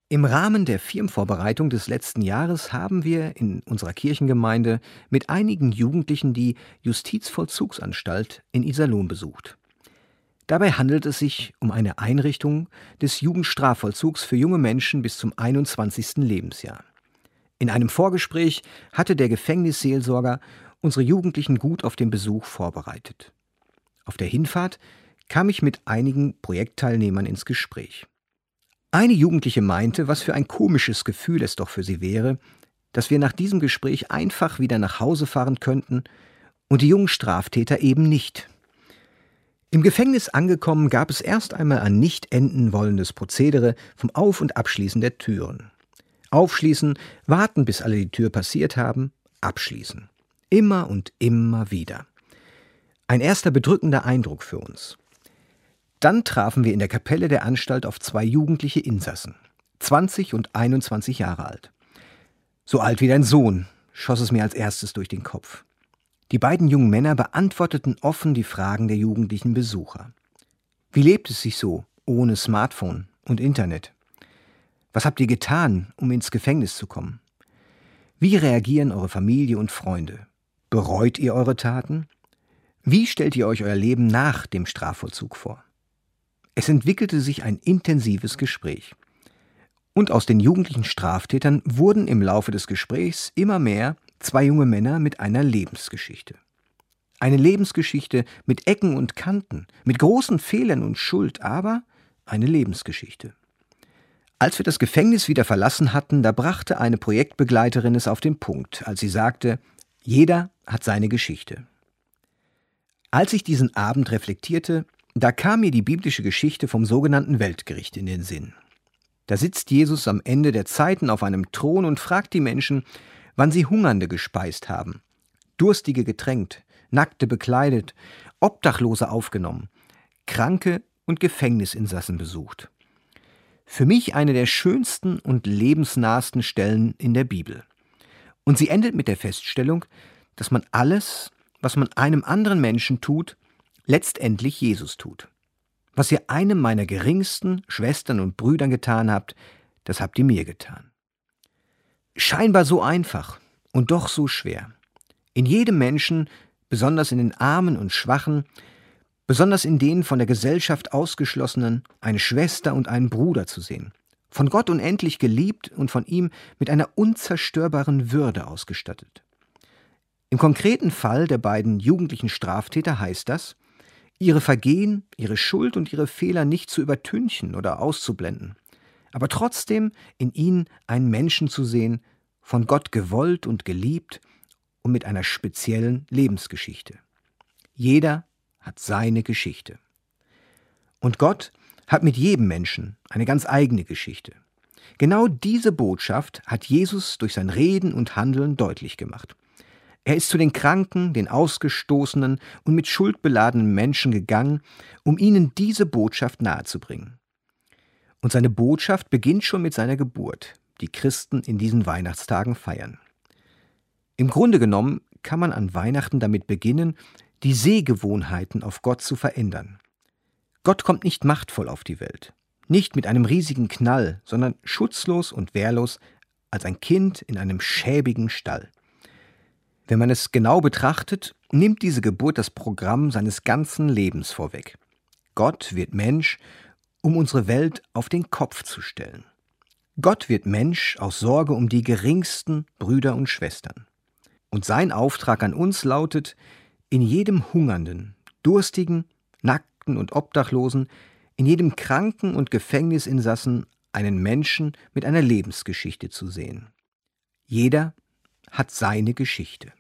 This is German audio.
Im Rahmen der Firmenvorbereitung des letzten Jahres haben wir in unserer Kirchengemeinde mit einigen Jugendlichen die Justizvollzugsanstalt in Iserlohn besucht. Dabei handelt es sich um eine Einrichtung des Jugendstrafvollzugs für junge Menschen bis zum 21. Lebensjahr. In einem Vorgespräch hatte der Gefängnisseelsorger unsere Jugendlichen gut auf den Besuch vorbereitet. Auf der Hinfahrt kam ich mit einigen Projektteilnehmern ins Gespräch. Eine Jugendliche meinte, was für ein komisches Gefühl es doch für sie wäre, dass wir nach diesem Gespräch einfach wieder nach Hause fahren könnten und die jungen Straftäter eben nicht. Im Gefängnis angekommen gab es erst einmal ein nicht enden wollendes Prozedere vom Auf- und Abschließen der Türen. Aufschließen, warten, bis alle die Tür passiert haben, abschließen. Immer und immer wieder. Ein erster bedrückender Eindruck für uns. Dann trafen wir in der Kapelle der Anstalt auf zwei jugendliche Insassen, 20 und 21 Jahre alt. So alt wie dein Sohn, schoss es mir als erstes durch den Kopf. Die beiden jungen Männer beantworteten offen die Fragen der jugendlichen Besucher. Wie lebt es sich so, ohne Smartphone und Internet? Was habt ihr getan, um ins Gefängnis zu kommen? Wie reagieren eure Familie und Freunde? Bereut ihr eure Taten? Wie stellt ihr euch euer Leben nach dem Strafvollzug vor? Es entwickelte sich ein intensives Gespräch. Und aus den jugendlichen Straftätern wurden im Laufe des Gesprächs immer mehr zwei junge Männer mit einer Lebensgeschichte. Eine Lebensgeschichte mit Ecken und Kanten, mit großen Fehlern und Schuld, aber eine Lebensgeschichte. Als wir das Gefängnis wieder verlassen hatten, da brachte eine Projektbegleiterin es auf den Punkt, als sie sagte, jeder hat seine Geschichte. Als ich diesen Abend reflektierte, da kam mir die biblische Geschichte vom sogenannten Weltgericht in den Sinn. Da sitzt Jesus am Ende der Zeiten auf einem Thron und fragt die Menschen, wann sie Hungernde gespeist haben, Durstige getränkt, Nackte bekleidet, Obdachlose aufgenommen, Kranke und Gefängnisinsassen besucht. Für mich eine der schönsten und lebensnahsten Stellen in der Bibel. Und sie endet mit der Feststellung, dass man alles, was man einem anderen Menschen tut, letztendlich Jesus tut. Was ihr einem meiner geringsten Schwestern und Brüdern getan habt, das habt ihr mir getan. Scheinbar so einfach und doch so schwer. In jedem Menschen, besonders in den Armen und Schwachen, besonders in den von der Gesellschaft Ausgeschlossenen, eine Schwester und einen Bruder zu sehen. Von Gott unendlich geliebt und von ihm mit einer unzerstörbaren Würde ausgestattet. Im konkreten Fall der beiden jugendlichen Straftäter heißt das, ihre Vergehen, ihre Schuld und ihre Fehler nicht zu übertünchen oder auszublenden, aber trotzdem in ihnen einen Menschen zu sehen, von Gott gewollt und geliebt und mit einer speziellen Lebensgeschichte. Jeder hat seine Geschichte. Und Gott hat mit jedem Menschen eine ganz eigene Geschichte. Genau diese Botschaft hat Jesus durch sein Reden und Handeln deutlich gemacht. Er ist zu den Kranken, den Ausgestoßenen und mit Schuld beladenen Menschen gegangen, um ihnen diese Botschaft nahezubringen. Und seine Botschaft beginnt schon mit seiner Geburt, die Christen in diesen Weihnachtstagen feiern. Im Grunde genommen kann man an Weihnachten damit beginnen, die Sehgewohnheiten auf Gott zu verändern. Gott kommt nicht machtvoll auf die Welt, nicht mit einem riesigen Knall, sondern schutzlos und wehrlos als ein Kind in einem schäbigen Stall. Wenn man es genau betrachtet, nimmt diese Geburt das Programm seines ganzen Lebens vorweg. Gott wird Mensch, um unsere Welt auf den Kopf zu stellen. Gott wird Mensch aus Sorge um die geringsten Brüder und Schwestern. Und sein Auftrag an uns lautet, in jedem Hungernden, Durstigen, Nackten und Obdachlosen, in jedem Kranken und Gefängnisinsassen einen Menschen mit einer Lebensgeschichte zu sehen. Jeder hat seine Geschichte.